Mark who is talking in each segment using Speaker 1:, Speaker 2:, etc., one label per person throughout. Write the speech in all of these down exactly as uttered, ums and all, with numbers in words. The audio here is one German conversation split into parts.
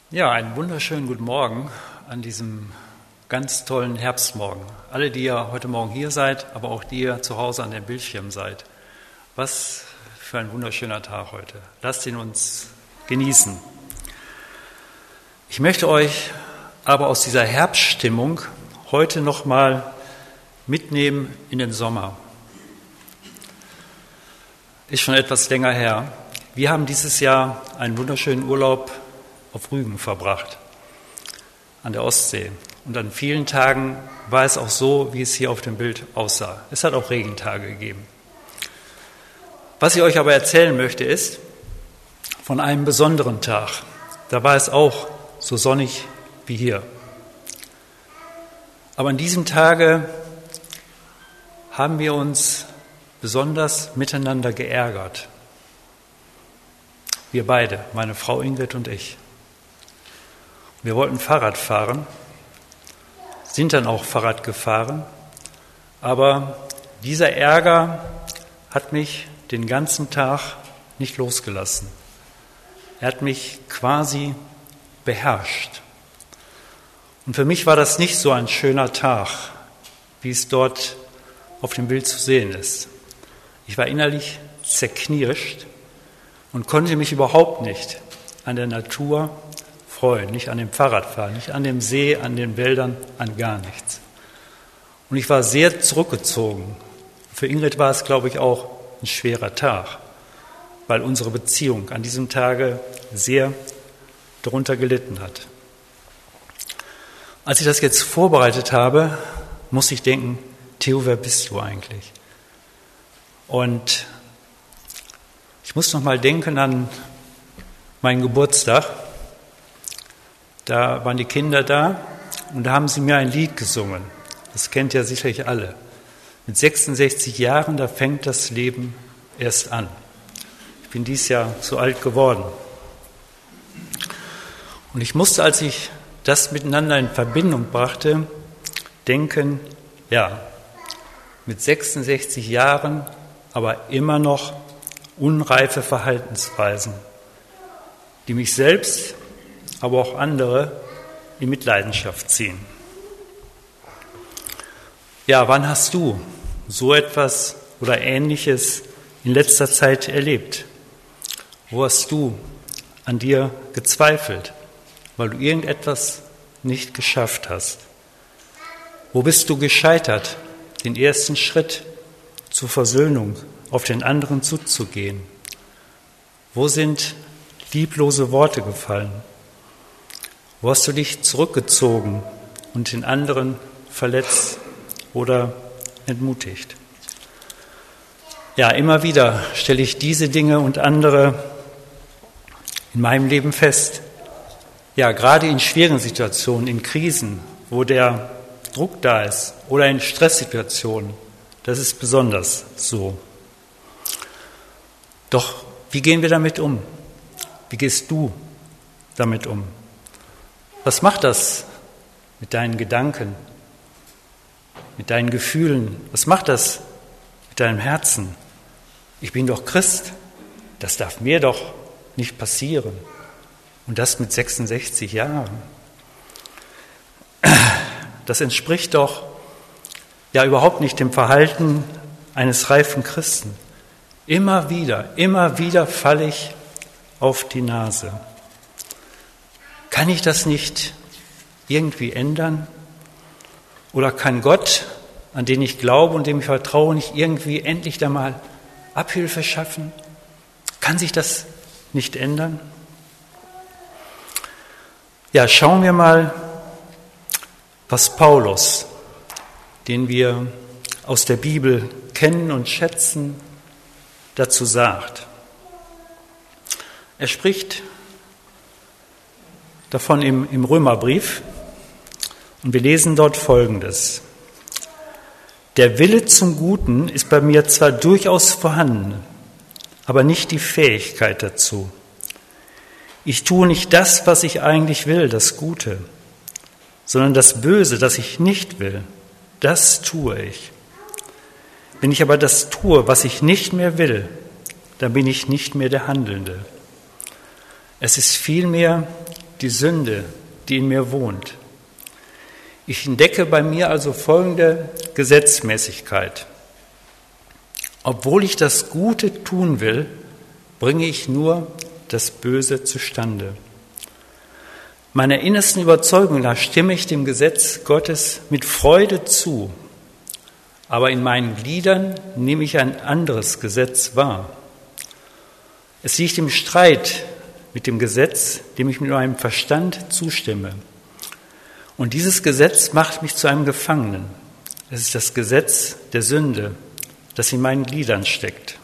Speaker 1: Ja, einen wunderschönen guten Morgen an diesem ganz tollen Herbstmorgen. Alle, die ja heute Morgen hier seid, aber auch die ihr zu Hause an den Bildschirmen seid. Was für ein wunderschöner Tag heute. Lasst ihn uns genießen. Ich möchte euch aber aus dieser Herbststimmung heute nochmal mitnehmen in den Sommer. Ist schon etwas länger her. Wir haben dieses Jahr einen wunderschönen Urlaub auf Rügen verbracht, an der Ostsee. Und an vielen Tagen war es auch so, wie es hier auf dem Bild aussah. Es hat auch Regentage gegeben. Was ich euch aber erzählen möchte, ist von einem besonderen Tag. Da war es auch so sonnig wie hier. Aber an diesem Tage haben wir uns besonders miteinander geärgert. Wir beide, meine Frau Ingrid und ich. Wir wollten Fahrrad fahren, sind dann auch Fahrrad gefahren, aber dieser Ärger hat mich den ganzen Tag nicht losgelassen. Er hat mich quasi beherrscht. Und für mich war das nicht so ein schöner Tag, wie es dort auf dem Bild zu sehen ist. Ich war innerlich zerknirscht und konnte mich überhaupt nicht an der Natur freuen, nicht an dem Fahrradfahren, nicht an dem See, an den Wäldern, an gar nichts. Und ich war sehr zurückgezogen. Für Ingrid war es, glaube ich, auch ein schwerer Tag, weil unsere Beziehung an diesem Tage sehr darunter gelitten hat. Als ich das jetzt vorbereitet habe, musste ich denken, Theo, wer bist du eigentlich? Und ich muss noch mal denken an meinen Geburtstag. Da waren die Kinder da und da haben sie mir ein Lied gesungen. Das kennt ja sicherlich alle. Mit sechsundsechzig Jahren, da fängt das Leben erst an. Ich bin dieses Jahr zu alt geworden. Und ich musste, als ich das miteinander in Verbindung brachte, denken, ja, mit sechsundsechzig Jahren, aber immer noch unreife Verhaltensweisen, die mich selbst, aber auch andere in Mitleidenschaft ziehen. Ja, wann hast du so etwas oder Ähnliches in letzter Zeit erlebt? Wo hast du an dir gezweifelt, weil du irgendetwas nicht geschafft hast? Wo bist du gescheitert, den ersten Schritt zur Versöhnung auf den anderen zuzugehen? Wo sind lieblose Worte gefallen? Wo hast du dich zurückgezogen und den anderen verletzt oder entmutigt? Ja, immer wieder stelle ich diese Dinge und andere in meinem Leben fest. Ja, gerade in schweren Situationen, in Krisen, wo der Druck da ist oder in Stresssituationen, das ist besonders so. Doch wie gehen wir damit um? Wie gehst du damit um? Was macht das mit deinen Gedanken, mit deinen Gefühlen? Was macht das mit deinem Herzen? Ich bin doch Christ, das darf mir doch nicht passieren. Und das mit sechsundsechzig Jahren. Das entspricht doch ja überhaupt nicht dem Verhalten eines reifen Christen. Immer wieder, immer wieder falle ich auf die Nase. Kann ich das nicht irgendwie ändern? Oder kann Gott, an den ich glaube und dem ich vertraue, nicht irgendwie endlich da mal Abhilfe schaffen? Kann sich das nicht ändern? Ja, schauen wir mal, was Paulus, den wir aus der Bibel kennen und schätzen, dazu sagt. Er spricht davon im, im Römerbrief und wir lesen dort Folgendes. Der Wille zum Guten ist bei mir zwar durchaus vorhanden, aber nicht die Fähigkeit dazu. Ich tue nicht das, was ich eigentlich will, das Gute, sondern das Böse, das ich nicht will, das tue ich. Wenn ich aber das tue, was ich nicht mehr will, dann bin ich nicht mehr der Handelnde. Es ist vielmehr die Sünde, die in mir wohnt. Ich entdecke bei mir also folgende Gesetzmäßigkeit. Obwohl ich das Gute tun will, bringe ich nur das Böse zustande. Meiner innersten Überzeugung nach stimme ich dem Gesetz Gottes mit Freude zu, aber in meinen Gliedern nehme ich ein anderes Gesetz wahr. Es liegt im Streit mit dem Gesetz, dem ich mit meinem Verstand zustimme. Und dieses Gesetz macht mich zu einem Gefangenen. Es ist das Gesetz der Sünde, das in meinen Gliedern steckt.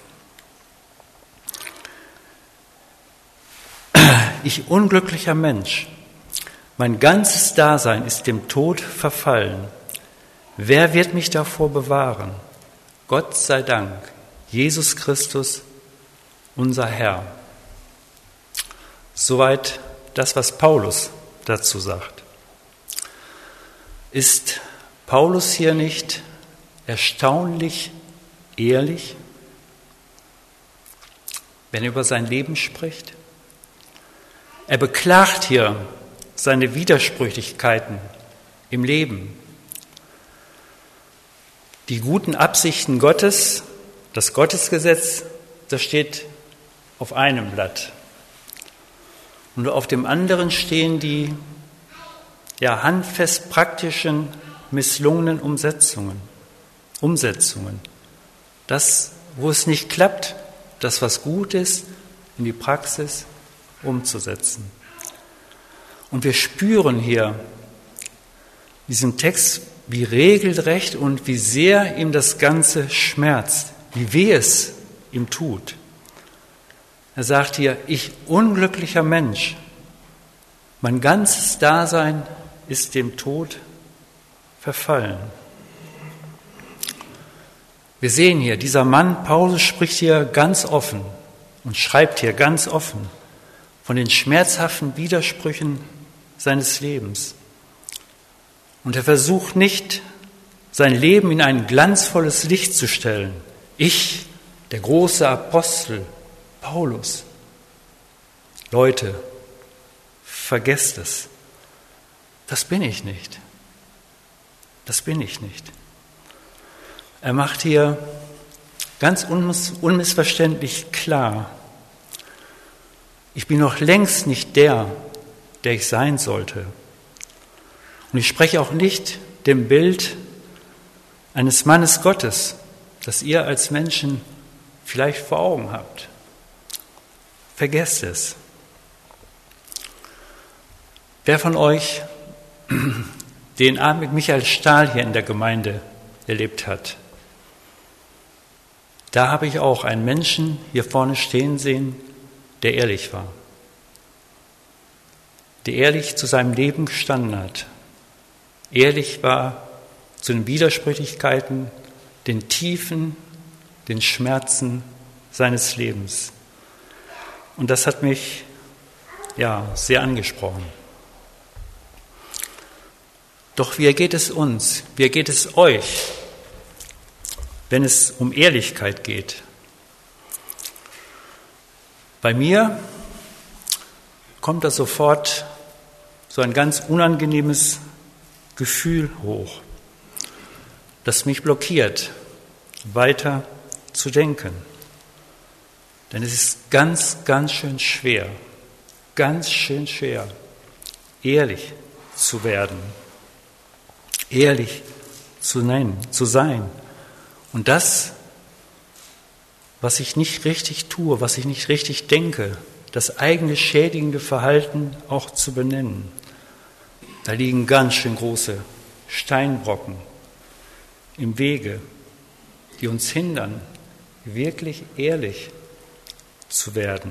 Speaker 1: Ich unglücklicher Mensch, mein ganzes Dasein ist dem Tod verfallen. Wer wird mich davor bewahren? Gott sei Dank, Jesus Christus, unser Herr. Soweit das, was Paulus dazu sagt. Ist Paulus hier nicht erstaunlich ehrlich, wenn er über sein Leben spricht? Er beklagt hier seine Widersprüchlichkeiten im Leben. Die guten Absichten Gottes, das Gottesgesetz, das steht auf einem Blatt. Und auf dem anderen stehen die ja, handfest praktischen, misslungenen Umsetzungen. Umsetzungen. Das, wo es nicht klappt, das, was gut ist, in die Praxis umzusetzen. Und wir spüren hier in diesem Text, wie regelrecht und wie sehr ihm das Ganze schmerzt, wie weh es ihm tut. Er sagt hier, ich unglücklicher Mensch, mein ganzes Dasein ist dem Tod verfallen. Wir sehen hier, dieser Mann, Paulus, spricht hier ganz offen und schreibt hier ganz offen von den schmerzhaften Widersprüchen seines Lebens. Und er versucht nicht, sein Leben in ein glanzvolles Licht zu stellen. Ich, der große Apostel, Paulus. Leute, vergesst es. Das bin ich nicht. Das bin ich nicht. Er macht hier ganz unmiss- unmissverständlich klar, ich bin noch längst nicht der, der ich sein sollte. Und ich spreche auch nicht dem Bild eines Mannes Gottes, das ihr als Menschen vielleicht vor Augen habt. Vergesst es. Wer von euch den Abend mit Michael Stahl hier in der Gemeinde erlebt hat, da habe ich auch einen Menschen hier vorne stehen sehen, der ehrlich war, der ehrlich zu seinem Leben gestanden hat, ehrlich war zu den Widersprüchlichkeiten, den Tiefen, den Schmerzen seines Lebens. Und das hat mich ja sehr angesprochen. Doch wie geht es uns, wie geht es euch, wenn es um Ehrlichkeit geht? Bei mir kommt da sofort so ein ganz unangenehmes Gefühl hoch, das mich blockiert, weiter zu denken. Denn es ist ganz, ganz schön schwer, ganz schön schwer, ehrlich zu werden, ehrlich zu nennen, zu sein. Und das, was ich nicht richtig tue, was ich nicht richtig denke, das eigene schädigende Verhalten auch zu benennen. Da liegen ganz schön große Steinbrocken im Wege, die uns hindern, wirklich ehrlich zu werden.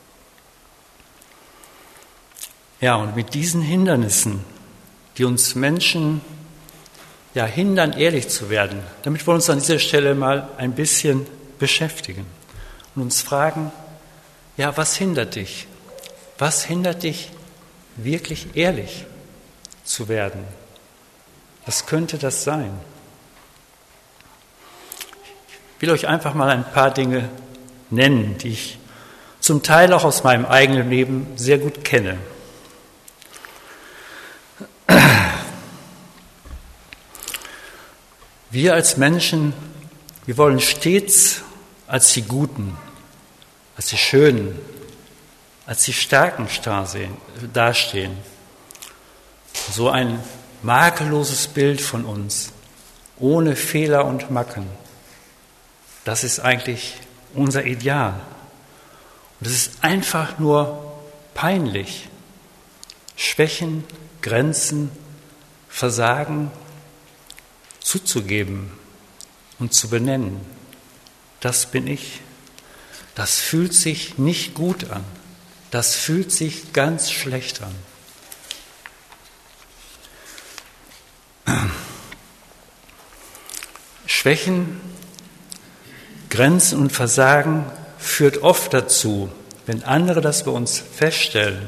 Speaker 1: Ja, und mit diesen Hindernissen, die uns Menschen ja, hindern, ehrlich zu werden, damit wir uns an dieser Stelle mal ein bisschen beschäftigen und uns fragen, ja, was hindert dich? Was hindert dich, wirklich ehrlich zu werden? Was könnte das sein? Ich will euch einfach mal ein paar Dinge nennen, die ich zum Teil auch aus meinem eigenen Leben sehr gut kenne. Wir als Menschen, wir wollen stets als die Guten, als die Schönen, als die Starken dastehen. So ein makelloses Bild von uns, ohne Fehler und Macken. Das ist eigentlich unser Ideal. Und es ist einfach nur peinlich, Schwächen, Grenzen, Versagen zuzugeben und zu benennen. Das bin ich. Das fühlt sich nicht gut an. Das fühlt sich ganz schlecht an. Schwächen, Grenzen und Versagen führt oft dazu, wenn andere das bei uns feststellen,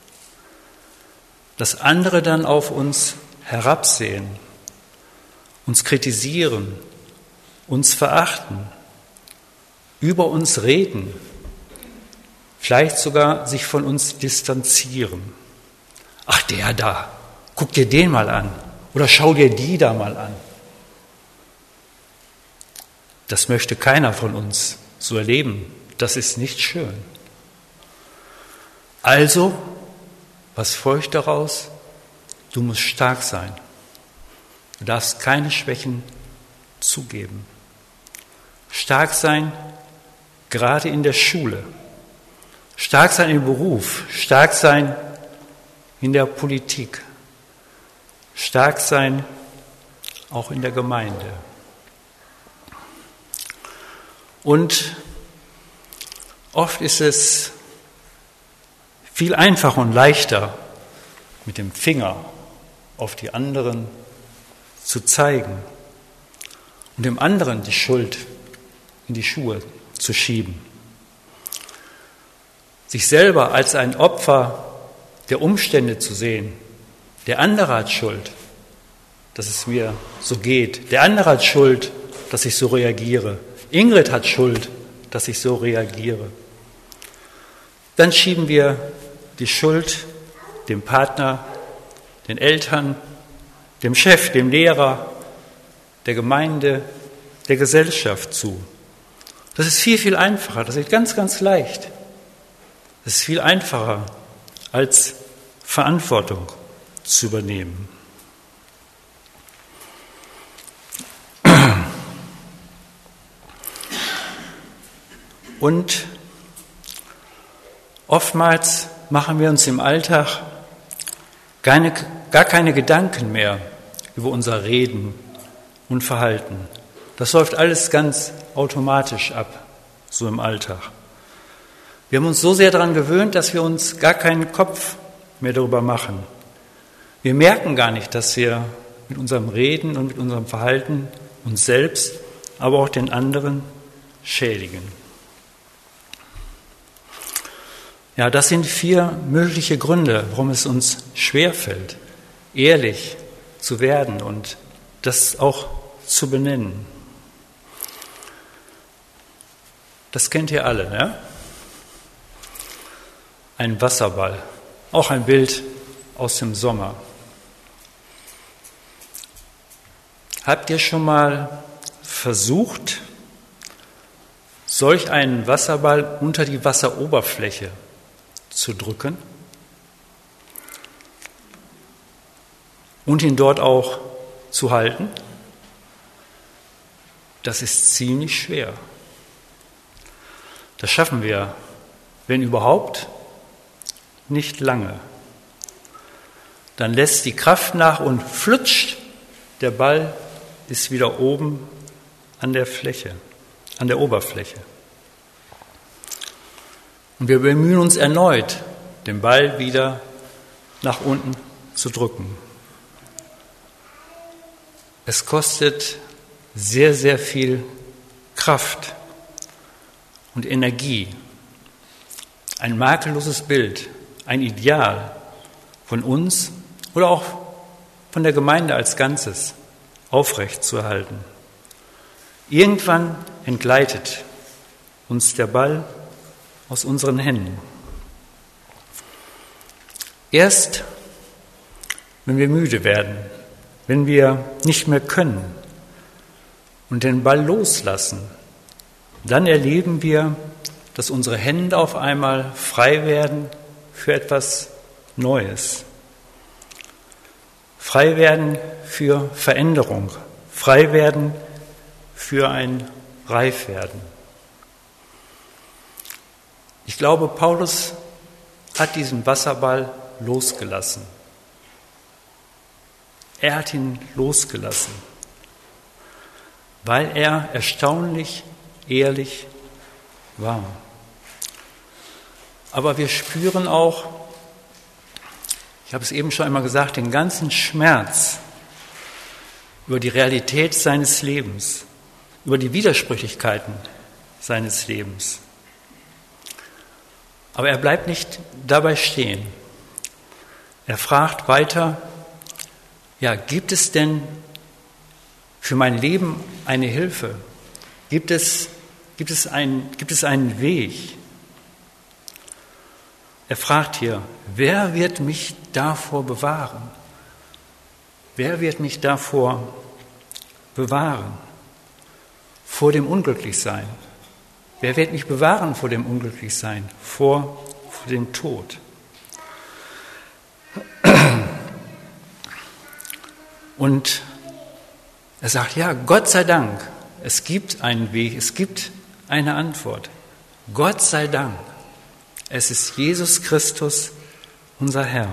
Speaker 1: dass andere dann auf uns herabsehen, uns kritisieren, uns verachten, über uns reden, vielleicht sogar sich von uns distanzieren. Ach, der da, guck dir den mal an oder schau dir die da mal an. Das möchte keiner von uns so erleben. Das ist nicht schön. Also, was folgt daraus? Du musst stark sein. Du darfst keine Schwächen zugeben. Stark sein, gerade in der Schule. Stark sein im Beruf. Stark sein in der Politik. Stark sein auch in der Gemeinde. Und oft ist es viel einfacher und leichter, mit dem Finger auf die anderen zu zeigen und dem anderen die Schuld in die Schuhe zu schieben. Sich selber als ein Opfer der Umstände zu sehen. Der andere hat Schuld, dass es mir so geht. Der andere hat Schuld, dass ich so reagiere. Ingrid hat Schuld, dass ich so reagiere. Dann schieben wir die Schuld dem Partner, den Eltern, dem Chef, dem Lehrer, der Gemeinde, der Gesellschaft zu. Das ist viel, viel einfacher, das ist ganz, ganz leicht. Das ist viel einfacher, als Verantwortung zu übernehmen. Und oftmals machen wir uns im Alltag keine, gar keine Gedanken mehr über unser Reden und Verhalten. Das läuft alles ganz automatisch ab, so im Alltag. Wir haben uns so sehr daran gewöhnt, dass wir uns gar keinen Kopf mehr darüber machen. Wir merken gar nicht, dass wir mit unserem Reden und mit unserem Verhalten uns selbst, aber auch den anderen schädigen. Ja, das sind vier mögliche Gründe, warum es uns schwerfällt, ehrlich zu werden und das auch zu benennen. Das kennt ihr alle, ne? Ein Wasserball, auch ein Bild aus dem Sommer. Habt ihr schon mal versucht, solch einen Wasserball unter die Wasseroberfläche zu drücken und ihn dort auch zu halten? Das ist ziemlich schwer. Das schaffen wir, wenn überhaupt, nicht lange. Dann lässt die Kraft nach und flutscht, der Ball ist wieder oben an der Fläche, an der Oberfläche. Und wir bemühen uns erneut, den Ball wieder nach unten zu drücken. Es kostet sehr, sehr viel Kraft und Energie, ein makelloses Bild, ein Ideal von uns oder auch von der Gemeinde als Ganzes aufrechtzuerhalten. Irgendwann entgleitet uns der Ball aus unseren Händen. Erst wenn wir müde werden, wenn wir nicht mehr können, und den Ball loslassen, dann erleben wir, dass unsere Hände auf einmal frei werden für etwas Neues. Frei werden für Veränderung, frei werden für ein Reifwerden. Ich glaube, Paulus hat diesen Wasserball losgelassen. Er hat ihn losgelassen, weil er erstaunlich ehrlich war. Aber wir spüren auch, ich habe es eben schon einmal gesagt, den ganzen Schmerz über die Realität seines Lebens, über die Widersprüchlichkeiten seines Lebens. Aber er bleibt nicht dabei stehen. Er fragt weiter, ja, gibt es denn für mein Leben eine Hilfe? Gibt es, gibt es, ein, gibt es einen Weg? Er fragt hier, wer wird mich davor bewahren? Wer wird mich davor bewahren? Vor dem Unglücklichsein. Wer wird mich bewahren vor dem Unglücklichsein? Vor, vor dem Tod. Und er sagt, ja, Gott sei Dank, es gibt einen Weg, es gibt eine Antwort. Gott sei Dank, es ist Jesus Christus, unser Herr.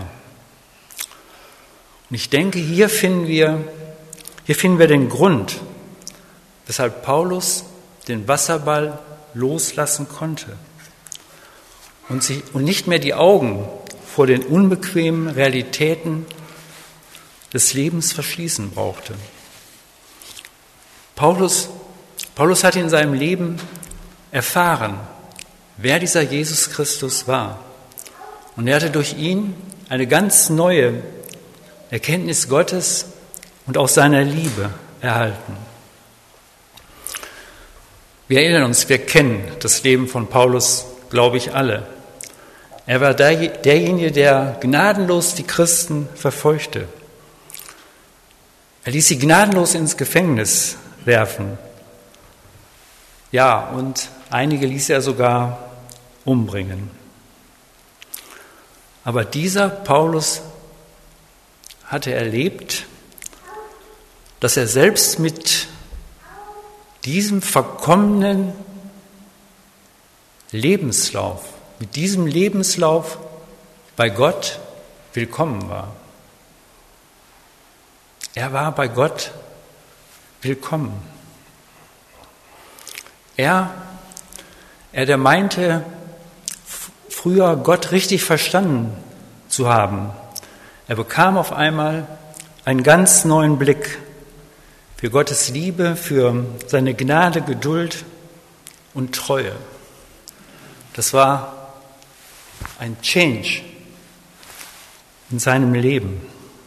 Speaker 1: Und ich denke, hier finden wir, hier finden wir den Grund, weshalb Paulus den Wasserball loslassen konnte und, sich, und nicht mehr die Augen vor den unbequemen Realitäten des Lebens verschließen brauchte. Paulus, Paulus hat in seinem Leben erfahren, wer dieser Jesus Christus war. Und er hatte durch ihn eine ganz neue Erkenntnis Gottes und auch seiner Liebe erhalten. Wir erinnern uns, wir kennen das Leben von Paulus, glaube ich, alle. Er war derjenige, der gnadenlos die Christen verfolgte. Er ließ sie gnadenlos ins Gefängnis werfen. Ja, und einige ließ er sogar umbringen. Aber dieser Paulus hatte erlebt, dass er selbst mit diesem verkommenen Lebenslauf, mit diesem Lebenslauf bei Gott willkommen war. Er war bei Gott willkommen. Er, er der meinte, früher Gott richtig verstanden zu haben. Er bekam auf einmal einen ganz neuen Blick für Gottes Liebe, für seine Gnade, Geduld und Treue. Das war ein Change in seinem Leben.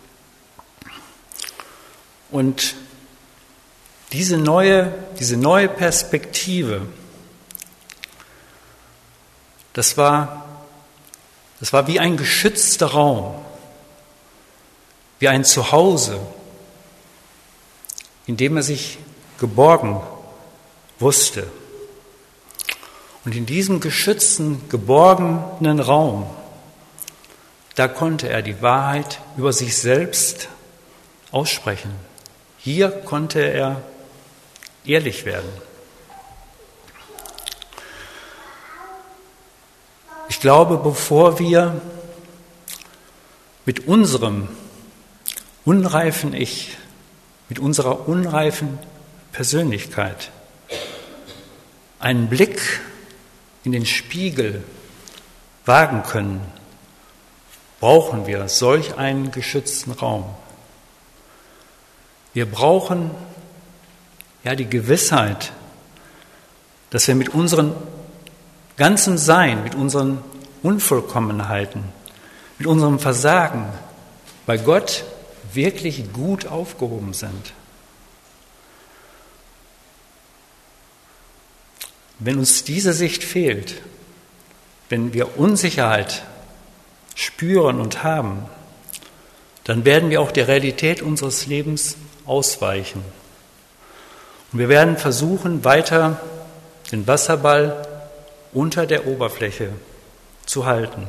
Speaker 1: Und diese neue, diese neue Perspektive, das war, das war wie ein geschützter Raum, wie ein Zuhause, in dem er sich geborgen wusste. Und in diesem geschützten, geborgenen Raum, da konnte er die Wahrheit über sich selbst aussprechen. Hier konnte er ehrlich werden. Ich glaube, bevor wir mit unserem unreifen Ich, mit unserer unreifen Persönlichkeit einen Blick in den Spiegel wagen können, brauchen wir solch einen geschützten Raum. Wir brauchen ja die Gewissheit, dass wir mit unserem ganzen Sein, mit unseren Unvollkommenheiten, mit unserem Versagen bei Gott wirklich gut aufgehoben sind. Wenn uns diese Sicht fehlt, wenn wir Unsicherheit spüren und haben, dann werden wir auch der Realität unseres Lebens ausweichen. Und wir werden versuchen, weiter den Wasserball unter der Oberfläche zu halten.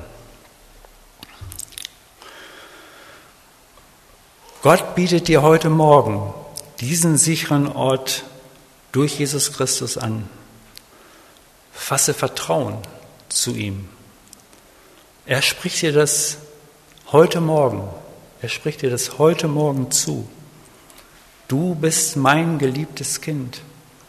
Speaker 1: Gott bietet dir heute Morgen diesen sicheren Ort durch Jesus Christus an. Fasse Vertrauen zu ihm. Er spricht dir das heute Morgen. Er spricht dir das heute Morgen zu. Du bist mein geliebtes Kind,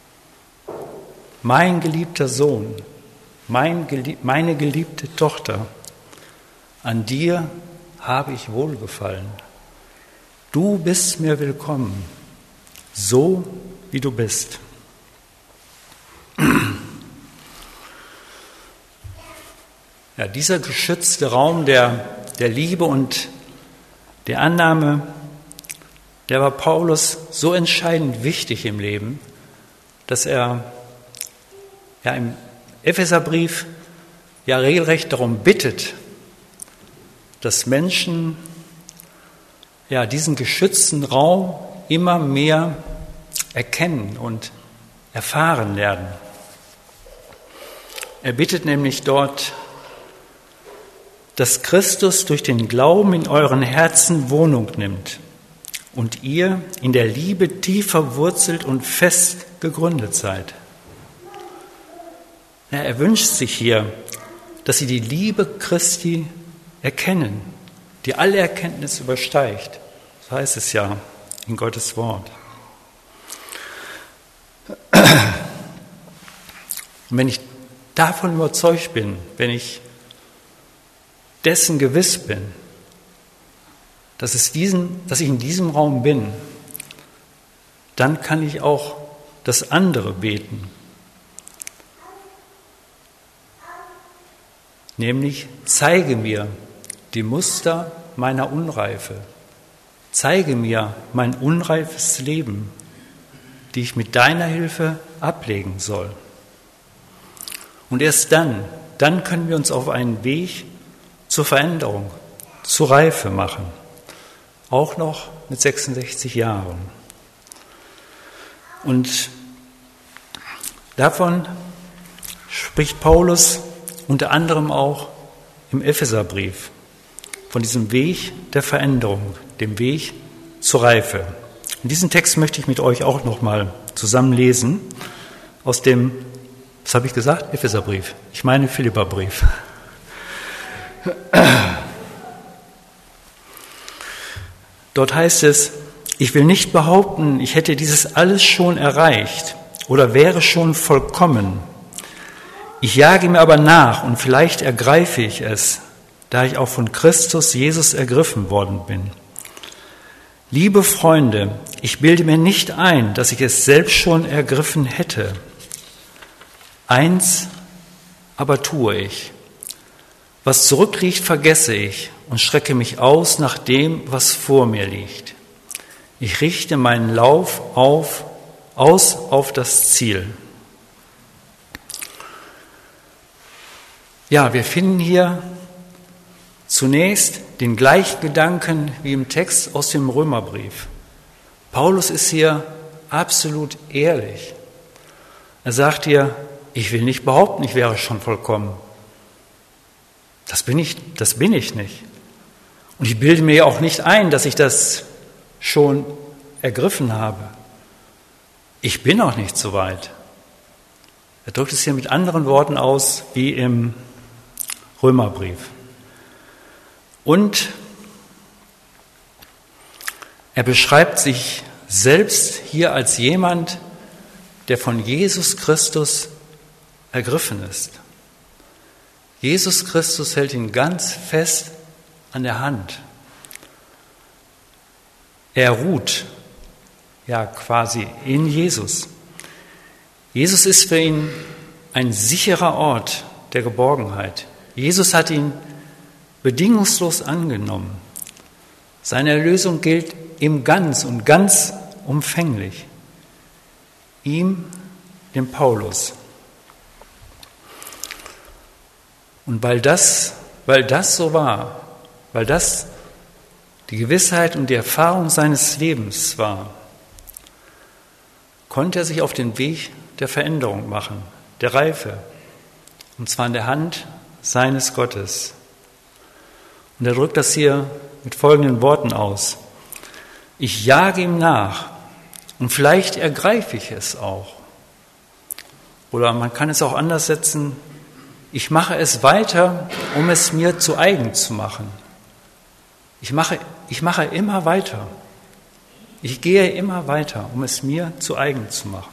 Speaker 1: mein geliebter Sohn, mein gelieb- meine geliebte Tochter. An dir habe ich wohlgefallen. Du bist mir willkommen, so wie du bist. Ja, dieser geschützte Raum der, der Liebe und der Annahme, der war Paulus so entscheidend wichtig im Leben, dass er ja, im Epheserbrief ja regelrecht darum bittet, dass Menschen ja, diesen geschützten Raum immer mehr erkennen und erfahren lernen. Er bittet nämlich dort, dass Christus durch den Glauben in euren Herzen Wohnung nimmt und ihr in der Liebe tief verwurzelt und fest gegründet seid. Ja, er wünscht sich hier, dass sie die Liebe Christi erkennen, die alle Erkenntnis übersteigt. So heißt es ja in Gottes Wort. Und wenn ich davon überzeugt bin, wenn ich dessen gewiss bin, dass, es diesen, dass ich in diesem Raum bin, dann kann ich auch das andere beten. Nämlich, zeige mir die Muster meiner Unreife. Zeige mir mein unreifes Leben, die ich mit deiner Hilfe ablegen soll. Und erst dann, dann können wir uns auf einen Weg zur Veränderung, zur Reife machen. Auch noch mit sechsundsechzig Jahren. Und davon spricht Paulus unter anderem auch im Epheserbrief, von diesem Weg der Veränderung, dem Weg zur Reife. Und diesen Text möchte ich mit euch auch nochmal zusammen lesen, aus dem, was habe ich gesagt? Epheserbrief. Ich meine Philipperbrief. Dort heißt es, ich will nicht behaupten, ich hätte dieses alles schon erreicht oder wäre schon vollkommen. Ich jage mir aber nach und vielleicht ergreife ich es, da ich auch von Christus Jesus ergriffen worden bin. Liebe Freunde, ich bilde mir nicht ein, dass ich es selbst schon ergriffen hätte. Eins aber tue ich. Was zurückliegt, vergesse ich und strecke mich aus nach dem, was vor mir liegt. Ich richte meinen Lauf auf, aus auf das Ziel. Ja, wir finden hier zunächst den gleichen Gedanken wie im Text aus dem Römerbrief. Paulus ist hier absolut ehrlich. Er sagt hier, ich will nicht behaupten, ich wäre schon vollkommen. Das bin ich, das bin ich nicht. Und ich bilde mir auch nicht ein, dass ich das schon ergriffen habe. Ich bin auch nicht so weit. Er drückt es hier mit anderen Worten aus wie im Römerbrief. Und er beschreibt sich selbst hier als jemand, der von Jesus Christus ergriffen ist. Jesus Christus hält ihn ganz fest an der Hand. Er ruht ja quasi in Jesus. Jesus ist für ihn ein sicherer Ort der Geborgenheit. Jesus hat ihn bedingungslos angenommen. Seine Erlösung gilt ihm ganz und ganz umfänglich. Ihm, dem Paulus. Und weil das, weil das so war, weil das die Gewissheit und die Erfahrung seines Lebens war, konnte er sich auf den Weg der Veränderung machen, der Reife, und zwar in der Hand seines Gottes. Und er drückt das hier mit folgenden Worten aus: Ich jage ihm nach und vielleicht ergreife ich es auch. Oder man kann es auch anders setzen: Ich mache es weiter, um es mir zu eigen zu machen. Ich mache, ich mache immer weiter. Ich gehe immer weiter, um es mir zu eigen zu machen.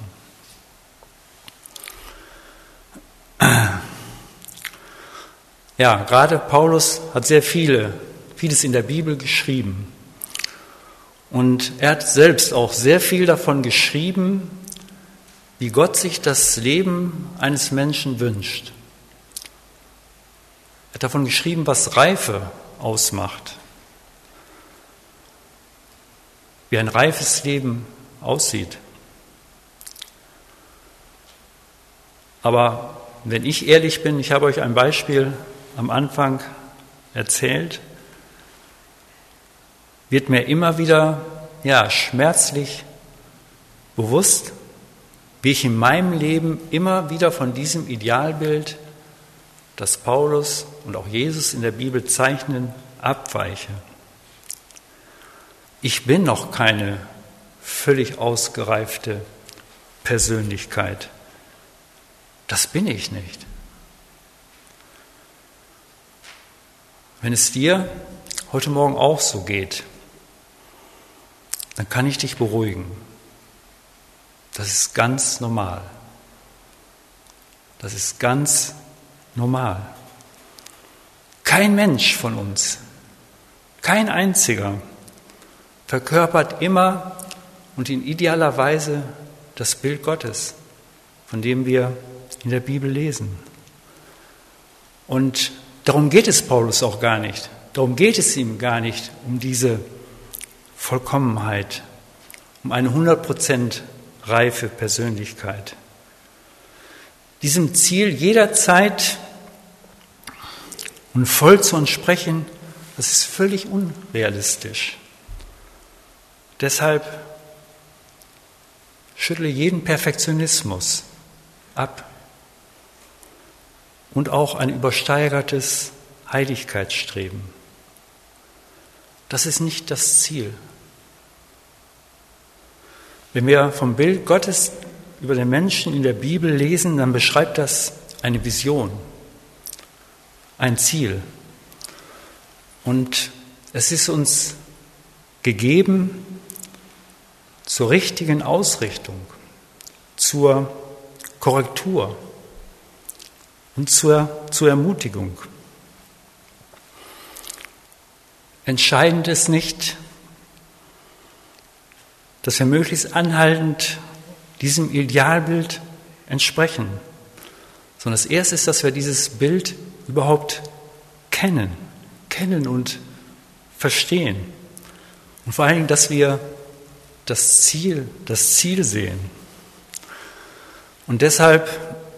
Speaker 1: Ja, gerade Paulus hat sehr viele, vieles in der Bibel geschrieben. Und er hat selbst auch sehr viel davon geschrieben, wie Gott sich das Leben eines Menschen wünscht. Er hat davon geschrieben, was Reife ausmacht, wie ein reifes Leben aussieht. Aber wenn ich ehrlich bin, ich habe euch ein Beispiel am Anfang erzählt, wird mir immer wieder ja, schmerzlich bewusst, wie ich in meinem Leben immer wieder von diesem Idealbild, das Paulus und auch Jesus in der Bibel zeichnen, abweiche. Ich bin noch keine völlig ausgereifte Persönlichkeit. Das bin ich nicht. Wenn es dir heute Morgen auch so geht, dann kann ich dich beruhigen. Das ist ganz normal. Das ist ganz normal. Kein Mensch von uns, kein einziger, verkörpert immer und in idealer Weise das Bild Gottes, von dem wir in der Bibel lesen. Und darum geht es Paulus auch gar nicht. Darum geht es ihm gar nicht um diese Vollkommenheit, um eine hundert Prozent reife Persönlichkeit. Diesem Ziel jederzeit und voll zu entsprechen, das ist völlig unrealistisch. Deshalb schüttle jeden Perfektionismus ab und auch ein übersteigertes Heiligkeitsstreben. Das ist nicht das Ziel. Wenn wir vom Bild Gottes über den Menschen in der Bibel lesen, dann beschreibt das eine Vision, ein Ziel. Und es ist uns gegeben zur richtigen Ausrichtung, zur Korrektur und zur, zur Ermutigung. Entscheidend ist nicht, dass wir möglichst anhaltend diesem Idealbild entsprechen, sondern das Erste ist, dass wir dieses Bild überhaupt kennen, kennen und verstehen. Und vor allen Dingen, dass wir das Ziel, das Ziel sehen. Und deshalb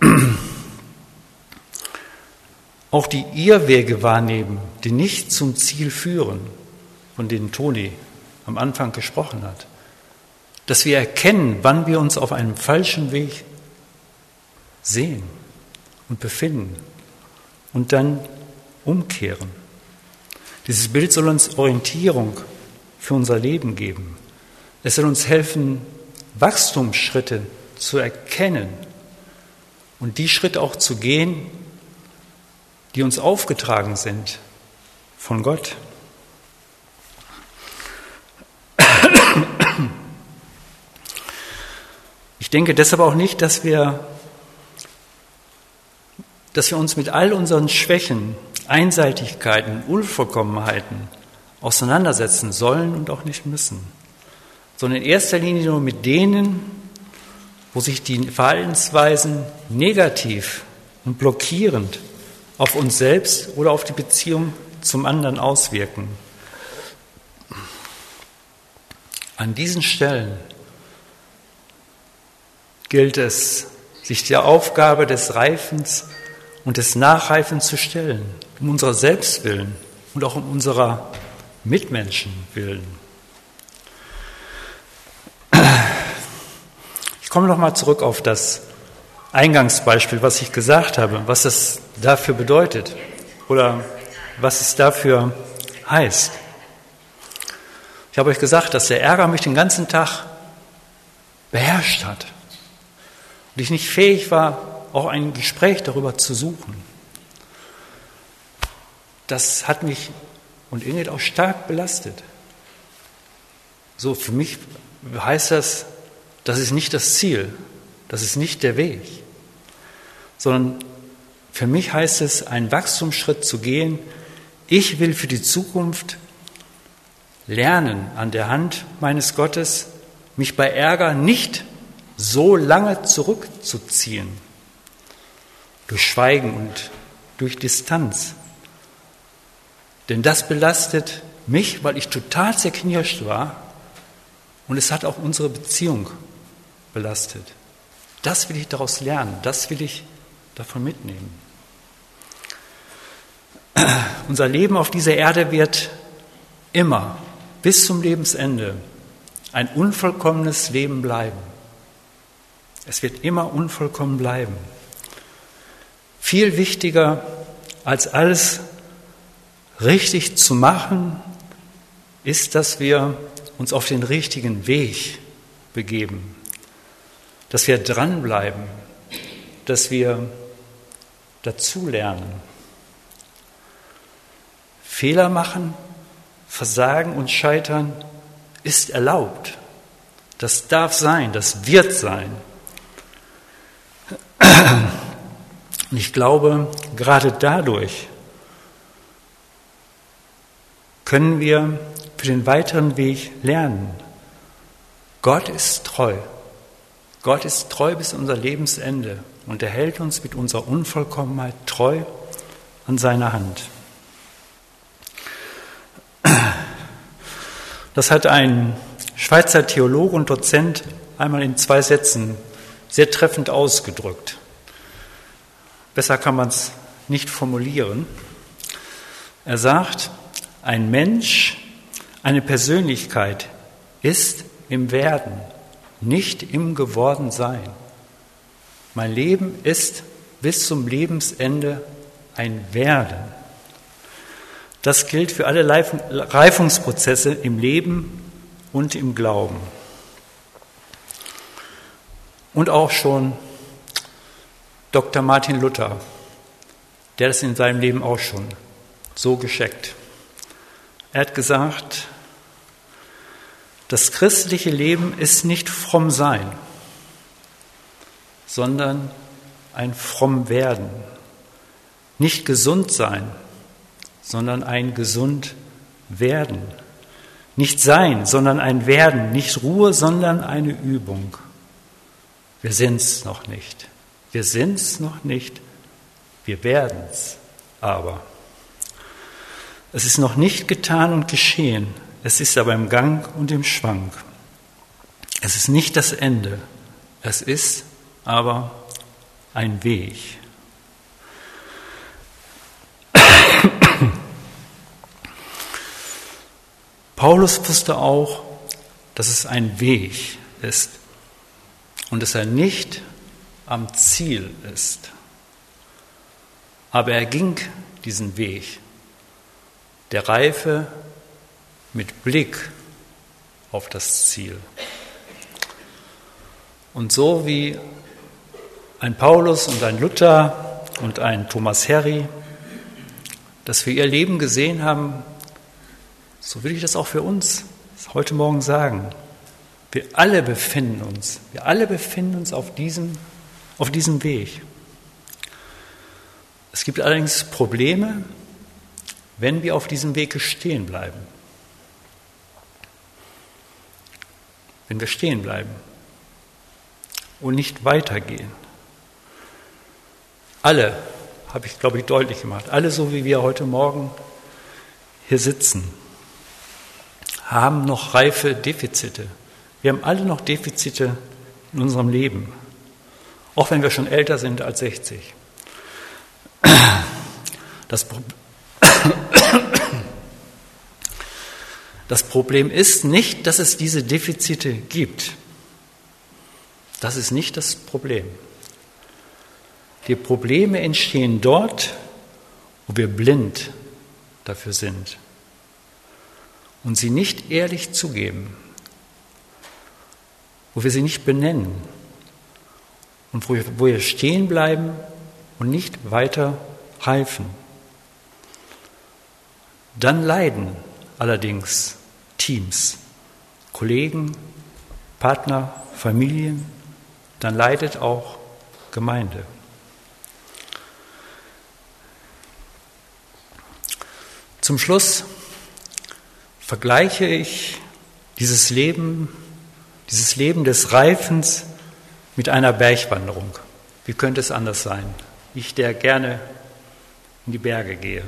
Speaker 1: auch die Irrwege wahrnehmen, die nicht zum Ziel führen, von denen Toni am Anfang gesprochen hat. Dass wir erkennen, wann wir uns auf einem falschen Weg sehen und befinden und dann umkehren. Dieses Bild soll uns Orientierung für unser Leben geben. Es soll uns helfen, Wachstumsschritte zu erkennen und die Schritte auch zu gehen, die uns aufgetragen sind von Gott. Ich denke deshalb auch nicht, dass wir, dass wir uns mit all unseren Schwächen, Einseitigkeiten, Unvollkommenheiten auseinandersetzen sollen und auch nicht müssen, sondern in erster Linie nur mit denen, wo sich die Verhaltensweisen negativ und blockierend auf uns selbst oder auf die Beziehung zum anderen auswirken. An diesen Stellen gilt es, sich der Aufgabe des Reifens und des Nachreifens zu stellen, um unserer selbst willen und auch um unserer Mitmenschen willen. Ich Ich komme noch mal zurück auf das Eingangsbeispiel, was ich gesagt habe, was das dafür bedeutet oder was es dafür heißt. Ich habe euch gesagt, dass der Ärger mich den ganzen Tag beherrscht hat und ich nicht fähig war, auch ein Gespräch darüber zu suchen. Das hat mich und Ingrid auch stark belastet. So, für mich heißt das, das ist nicht das Ziel, das ist nicht der Weg, sondern für mich heißt es, einen Wachstumsschritt zu gehen. Ich will für die Zukunft lernen, an der Hand meines Gottes, mich bei Ärger nicht so lange zurückzuziehen, durch Schweigen und durch Distanz. Denn das belastet mich, weil ich total zerknirscht war und es hat auch unsere Beziehung belastet. Das will ich daraus lernen, das will ich davon mitnehmen. Unser Leben auf dieser Erde wird immer bis zum Lebensende ein unvollkommenes Leben bleiben. Es wird immer unvollkommen bleiben. Viel wichtiger als alles richtig zu machen, ist, dass wir uns auf den richtigen Weg begeben, dass wir dranbleiben, dass wir dazulernen. Fehler machen, Versagen und Scheitern ist erlaubt. Das darf sein, das wird sein. Und ich glaube, gerade dadurch können wir für den weiteren Weg lernen. Gott ist treu. Gott ist treu bis unser Lebensende und er hält uns mit unserer Unvollkommenheit treu an seiner Hand. Das hat ein Schweizer Theologe und Dozent einmal in zwei Sätzen sehr treffend ausgedrückt. Besser kann man es nicht formulieren. Er sagt, ein Mensch, eine Persönlichkeit ist im Werden, nicht im Gewordensein. Mein Leben ist bis zum Lebensende ein Werden. Das gilt für alle Reifungsprozesse im Leben und im Glauben. Und auch schon Doktor Martin Luther, der das in seinem Leben auch schon so gescheckt. Er hat gesagt, das christliche Leben ist nicht fromm sein, sondern ein fromm werden. Nicht gesund sein, sondern ein gesund werden. Nicht sein, sondern ein Werden. Nicht Ruhe, sondern eine Übung. Wir sind's noch nicht. Wir sind's noch nicht. Wir werden's aber. Es ist noch nicht getan und geschehen. Es ist aber im Gang und im Schwank. Es ist nicht das Ende. Es ist aber ein Weg. Paulus wusste auch, dass es ein Weg ist und dass er nicht am Ziel ist. Aber er ging diesen Weg der Reife mit Blick auf das Ziel. Und so wie ein Paulus und ein Luther und ein Thomas Harry, das für ihr Leben gesehen haben, so will ich das auch für uns heute Morgen sagen. Wir alle befinden uns, wir alle befinden uns auf diesem, auf diesem Weg. Es gibt allerdings Probleme, wenn wir auf diesem Weg stehen bleiben. Wenn wir stehen bleiben und nicht weitergehen. Alle, habe ich glaube ich deutlich gemacht, alle so wie wir heute Morgen hier sitzen, haben noch reife Defizite. Wir haben alle noch Defizite in unserem Leben, auch wenn wir schon älter sind als sechzig. Das, Pro- das Problem ist nicht, dass es diese Defizite gibt. Das ist nicht das Problem. Die Probleme entstehen dort, wo wir blind dafür sind und sie nicht ehrlich zugeben, wo wir sie nicht benennen und wo wir, wo wir stehen bleiben und nicht weiter halfen. Dann leiden allerdings Teams, Kollegen, Partner, Familien, dann leidet auch Gemeinde. Zum Schluss vergleiche ich dieses Leben, dieses Leben des Reifens mit einer Bergwanderung. Wie könnte es anders sein? Ich, der gerne in die Berge gehe.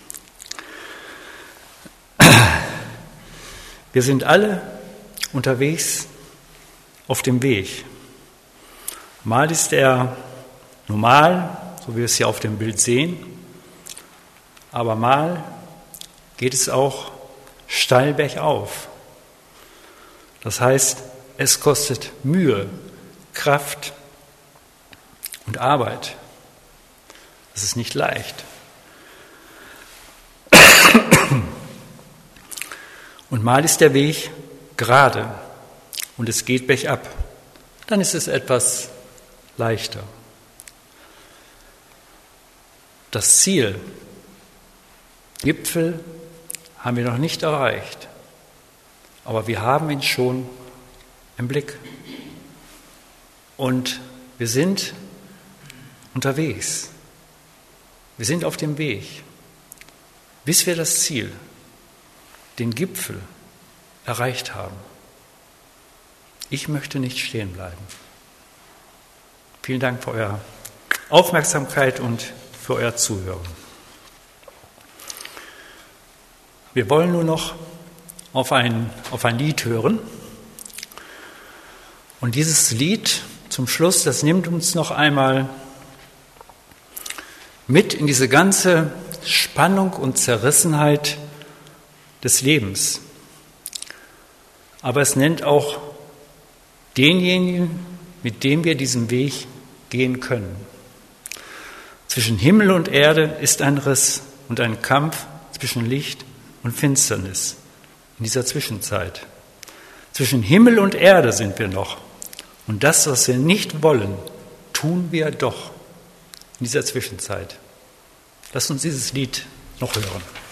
Speaker 1: Wir sind alle unterwegs auf dem Weg. Mal ist er normal, so wie wir es hier auf dem Bild sehen, aber mal geht es auch steil bergauf. Das heißt, es kostet Mühe, Kraft und Arbeit. Das ist nicht leicht. Und mal ist der Weg gerade und es geht bergab. Dann ist es etwas leichter. Das Ziel, Gipfel, haben wir noch nicht erreicht, aber wir haben ihn schon im Blick. Und wir sind unterwegs. Wir sind auf dem Weg, bis wir das Ziel, den Gipfel, erreicht haben. Ich möchte nicht stehen bleiben. Vielen Dank für eure Aufmerksamkeit und für euer Zuhören. Wir wollen nur noch auf ein, auf ein Lied hören. Und dieses Lied zum Schluss, das nimmt uns noch einmal mit in diese ganze Spannung und Zerrissenheit des Lebens. Aber es nennt auch denjenigen, mit dem wir diesen Weg gehen können. Zwischen Himmel und Erde ist ein Riss und ein Kampf zwischen Licht und Finsternis in dieser Zwischenzeit. Zwischen Himmel und Erde sind wir noch. Und das, was wir nicht wollen, tun wir doch in dieser Zwischenzeit. Lasst uns dieses Lied noch hören.